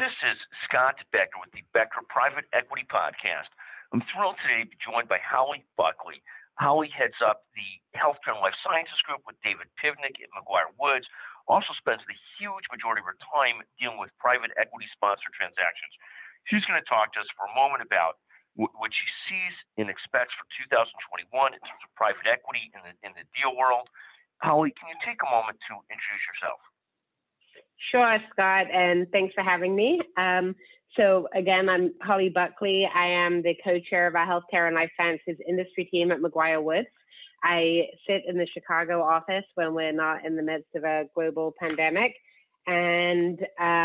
This is Scott Becker with the Becker Private Equity Podcast. I'm thrilled today to be joined by Holly Buckley. Holly heads up the Healthcare and Life Sciences Group with David Pivnik at McGuire Woods, also spends the huge majority of her time dealing with private equity sponsored transactions. She's going to talk to us for a moment about what she sees and expects for 2021 in terms of private equity in the deal world. Holly, can you take a moment to introduce yourself? Sure, Scott, and thanks for having me. So again, I'm Holly Buckley. I am the co-chair of our Healthcare and Life Sciences industry team at McGuire Woods. I sit in the Chicago office when we're not in the midst of a global pandemic. And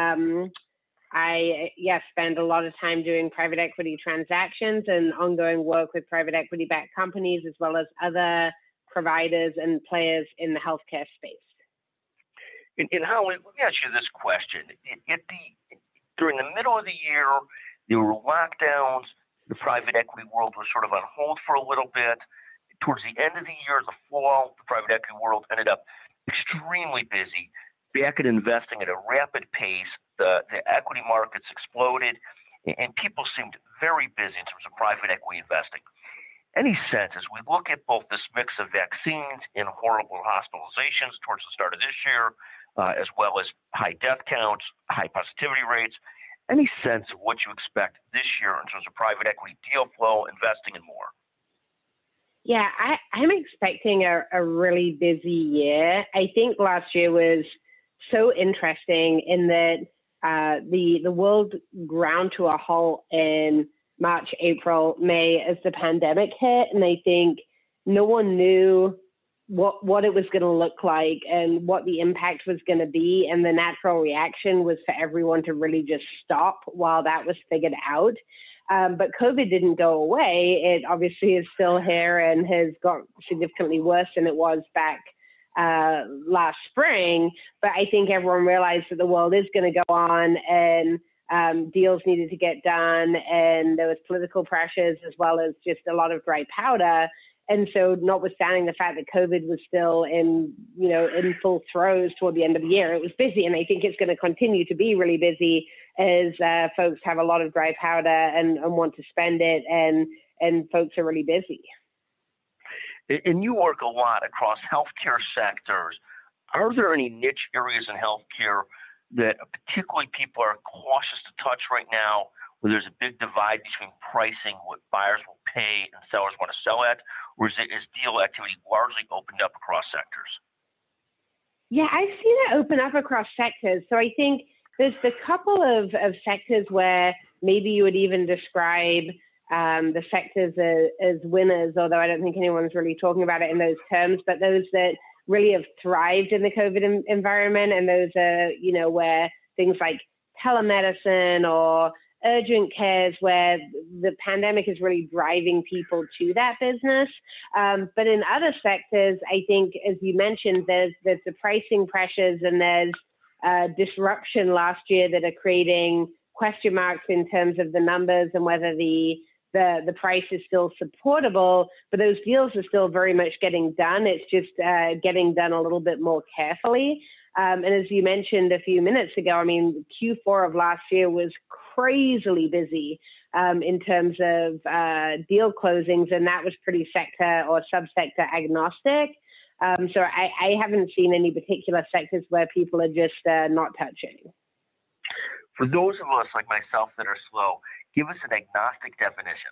I spend a lot of time doing private equity transactions and ongoing work with private equity-backed companies, as well as other providers and players in the healthcare space. And Holly, let me ask you this question. During the middle of the year, there were lockdowns. The private equity world was sort of on hold for a little bit. Towards the end of the year, the fall, the private equity world ended up extremely busy, back at investing at a rapid pace. The equity markets exploded, and people seemed very busy in terms of private equity investing. Any sense, as we look at both this mix of vaccines and horrible hospitalizations towards the start of this year, as well as high death counts, high positivity rates, any sense of what you expect this year in terms of private equity deal flow, investing, and more? Yeah, I'm expecting a really busy year. I think last year was so interesting in that the world ground to a halt in March, April, May as the pandemic hit, and I think no one knew what it was going to look like and what the impact was going to be. And the natural reaction was for everyone to really just stop while that was figured out. But COVID didn't go away. It obviously is still here and has got significantly worse than it was back last spring. But I think everyone realized that the world is going to go on, and deals needed to get done. And there was political pressures as well as just a lot of dry powder. And so notwithstanding the fact that COVID was still in full throes toward the end of the year, it was busy. And I think it's going to continue to be really busy as folks have a lot of dry powder and want to spend it, and folks are really busy. And you work a lot across healthcare sectors. Are there any niche areas in healthcare that particularly people are cautious to touch right now, where there's a big divide between pricing, what buyers will pay and sellers want to sell at, or is deal activity largely opened up across sectors? Yeah, I've seen it open up across sectors. So I think there's a couple of sectors where maybe you would even describe the sectors as winners, although I don't think anyone's really talking about it in those terms, but those that really have thrived in the COVID environment, and those are, where things like telemedicine or urgent cares, where the pandemic is really driving people to that business. But in other sectors, I think, as you mentioned, there's the pricing pressures, and there's disruption last year that are creating question marks in terms of the numbers and whether the price is still supportable. But those deals are still very much getting done. It's just getting done a little bit more carefully. And as you mentioned a few minutes ago, I mean, Q4 of last year was crazily busy in terms of deal closings, and that was pretty sector or subsector agnostic. So I haven't seen any particular sectors where people are just not touching. For those of us like myself that are slow, give us an agnostic definition.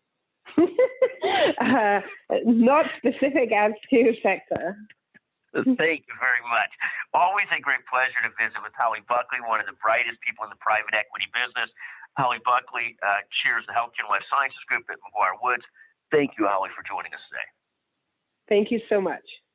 Not specific as to sector. Thank you very much. Always a great pleasure to visit with Holly Buckley, one of the brightest people in the private equity business. Holly Buckley chairs the Healthcare and Life Sciences Group at McGuire Woods. Thank you, Holly, for joining us today. Thank you so much.